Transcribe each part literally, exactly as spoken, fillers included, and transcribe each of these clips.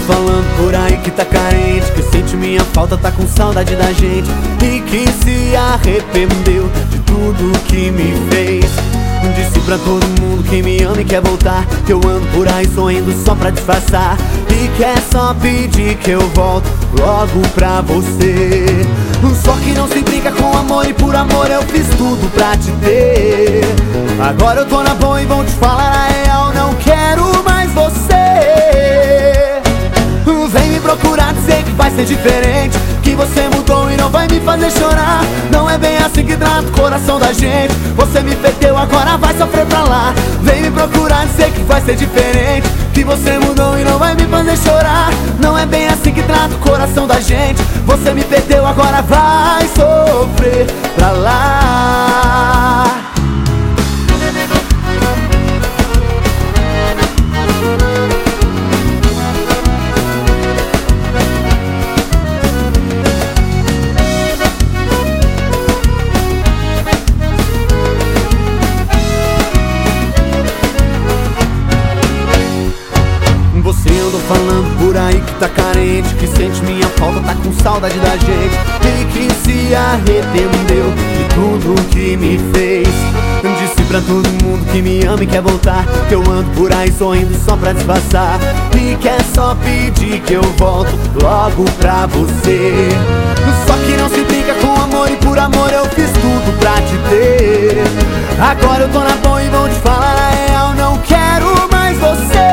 falando por aí que tá carente, que sente minha falta, tá com saudade da gente e que se arrependeu de tudo que me fez. Disse pra todo mundo que me ama e quer voltar, que eu ando por aí sorrindo só pra disfarçar, e quer só pedir que eu volto logo pra você. Só que não se brinca com amor e por amor eu fiz tudo pra te ter. Agora eu tô na boa e vou te falar a real, não quero mais você. Vem me procurar, dizer que vai ser diferente, que você mudou e não vai me fazer chorar. Não é bem assim que trata o coração da gente. Você me perdeu, agora vai sofrer pra lá. Vem me procurar, dizer que vai ser diferente, que você mudou e não vai me fazer chorar. Não é bem assim que trata o coração da gente. Você me perdeu, agora vai sofrer pra lá. Você andou falando por aí que tá carente, que sente minha falta, tá com saudade da gente e que se arrependeu de tudo que me fez. Disse pra todo mundo que me ama e quer voltar, que eu ando por aí sorrindo só pra disfarçar, e quer só pedir que eu volto logo pra você. Só que não se brinca com amor e por amor eu fiz tudo pra te ter. Agora eu tô na boa e vou te falar a real, não quero mais você.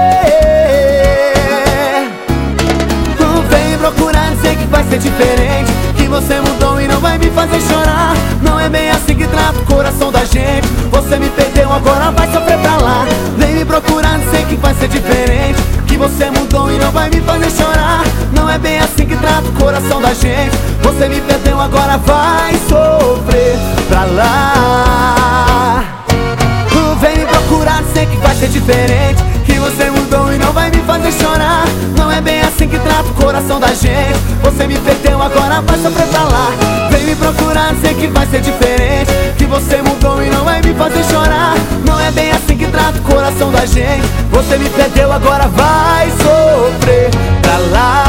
Procurar dizer que vai ser diferente, que você mudou e não vai me fazer chorar. Não é bem assim que trata o coração da gente. Você me perdeu, agora vai sofrer pra lá. Vem me procurar dizer que vai ser diferente, que você mudou e não vai me fazer chorar. Não é bem assim que trata o coração da gente. Você me perdeu, agora vai sofrer pra lá. Vem me procurar dizer que vai ser diferente, que você mudou e não vai me fazer chorar. Não é bem assim que trata o coração da gente. Você me perdeu, agora vai sofrer pra lá. Vem me procurar dizer que vai ser diferente, que você mudou e não vai me fazer chorar. Não é bem assim que trata o coração da gente. Você me perdeu, agora vai sofrer pra lá.